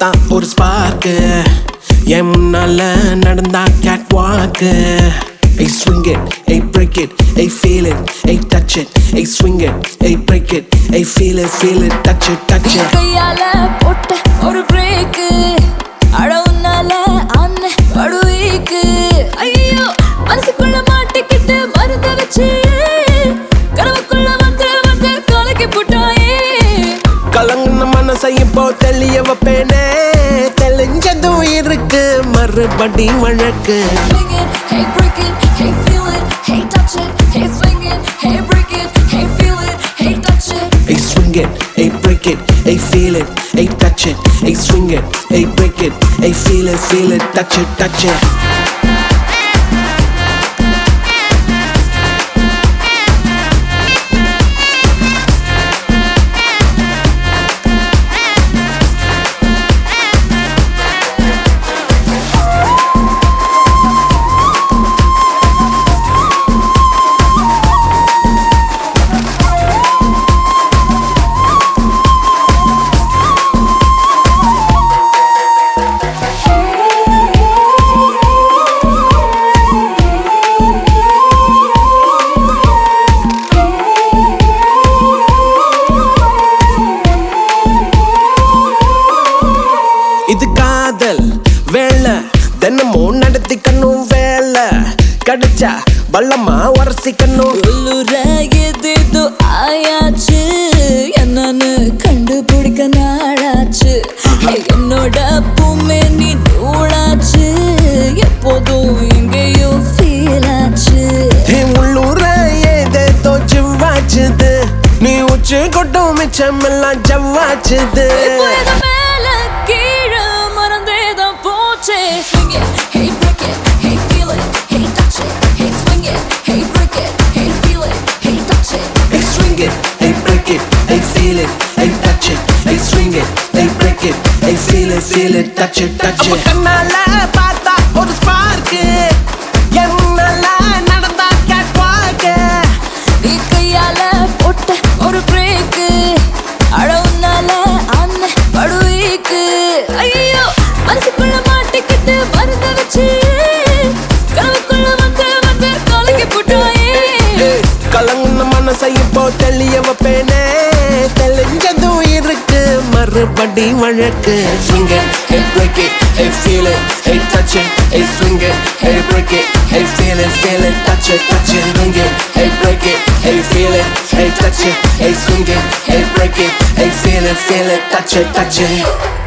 பார்த்தா ஒரு ஸ்பார்க் என் முன்னால நடந்தா cat walk Hey swing it, hey break it, hey feel it, hey touch it, hey swing it, hey break it, hey feel it, touch it, touch it. கையால போட்ட ஒரு break அடவுனால அண்ணே படுவீக்கு ஐயோ மனசுக்குள்ள மாட்டிக்கிட்டு மருந்த வச்சு கனவுக்குள்ள வந்து கலக்கி போட்டாயே கலங்குன மனசை இப்போ தெளிய வைப்பேனே தெளிஞ்சதும் இருக்கு மறுபடி வழக்கு Hey break it, hey feel it, hey touch it, hey swing it, hey break it, hey feel it, hey touch it. Hey swing it, hey break it, hey feel it, hey touch it, hey swing it, hey break it, hey feel it, touch it, touch it. இது காதல் வேலை தினமும் நடத்திக்கணும் வேலை கிடைச்சா பள்ளமா உரசிக்கணும் உள்ளூர எதேதோ ஆயாச்சு என்னன்னு கண்டுபிடிக்க நாளாச்சு என்னோட பூமே நீ நூலாச்சு எப்போதும் எங்கேயோ ஃபீல் ஆச்சு உள்ளூர ஏதேதோ ஜிவ்வாச்சுது நீ உச்சி கொட்டும் மிச்சமெல்லாம் ஜவ்வாச்சுது கீழே மறந்தேதான் போச்சே swing it, hey break it, hey feel it, hey touch it, hey swing it, hey break it, hey feel it, hey touch it. Hey swing it, hey break it, hey feel it, hey touch it, hey swing it, hey break it, hey feel it, touch it, touch it. கண்ணால பார்த்தா ஒரு spark என்னால நடந்தா cat walk நீ கையால போட்ட ஒரு break அடவுனால அண்ணே படுவீக்கு ஐயோ மனசுக்குள்ள மாட்டிக்கிட்டு மருந்த வச்சு கனவுக்குள்ள வந்து கலக்கி போட்டாயே கலங்குன மனசை இப்போ தெளிய வைப்பேனே தெளிஞ்சதும் இருக்கு மறுபடி வழக்கு swing it, hey break it, hey feel it, hey touch it, hey swing it, hey break it, hey feel it, touch it, touch it, swing it, hey break it, hey feel it, hey touch it, hey swing it, hey break it, hey feel it, touch it, touch it.